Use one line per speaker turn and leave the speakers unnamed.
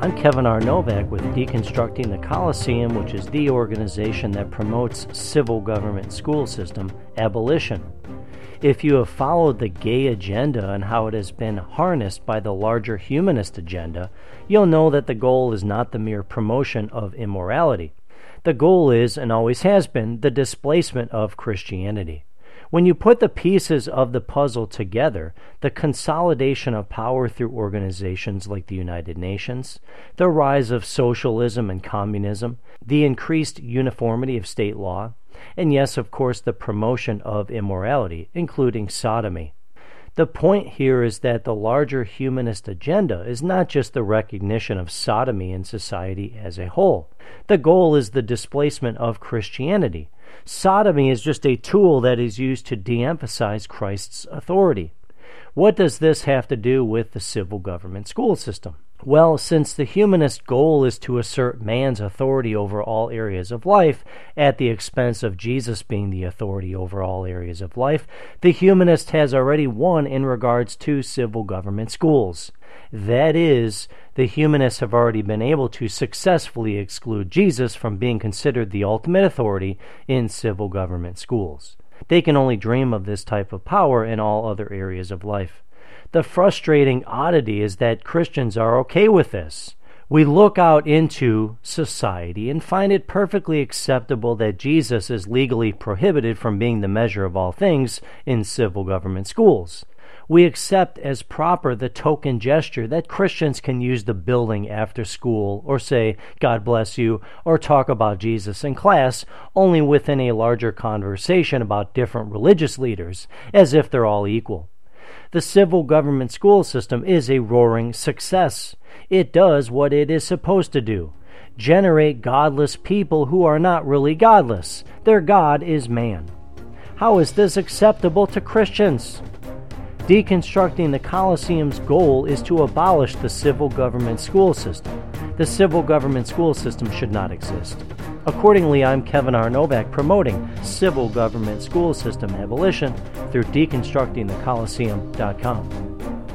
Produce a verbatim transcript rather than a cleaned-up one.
I'm Kevin R. Novak with Deconstructing the Coliseum, which is the organization that promotes civil government school system abolition. If you have followed the gay agenda and how it has been harnessed by the larger humanist agenda, you'll know that the goal is not the mere promotion of immorality. The goal is, and always has been, the displacement of Christianity. When you put the pieces of the puzzle together, the consolidation of power through organizations like the United Nations, the rise of socialism and communism, the increased uniformity of state law, and yes, of course, the promotion of immorality, including sodomy. The point here is that the larger humanist agenda is not just the recognition of sodomy in society as a whole. The goal is the displacement of Christianity. Sodomy is just a tool that is used to de-emphasize Christ's authority. What does this have to do with the civil government school system? Well, since the humanist goal is to assert man's authority over all areas of life at the expense of Jesus being the authority over all areas of life, the humanist has already won in regards to civil government schools. That is, the humanists have already been able to successfully exclude Jesus from being considered the ultimate authority in civil government schools. They can only dream of this type of power in all other areas of life. The frustrating oddity is that Christians are okay with this. We look out into society and find it perfectly acceptable that Jesus is legally prohibited from being the measure of all things in civil government schools. We accept as proper the token gesture that Christians can use the building after school or say, God bless you, or talk about Jesus in class, only within a larger conversation about different religious leaders, as if they're all equal. The civil government school system is a roaring success. It does what it is supposed to do: generate godless people who are not really godless. Their God is man. How is this acceptable to Christians? Deconstructing the Coliseum's goal is to abolish the civil government school system. The civil government school system should not exist. Accordingly, I'm Kevin R. Novak promoting civil government school system abolition through deconstructing the coliseum dot com.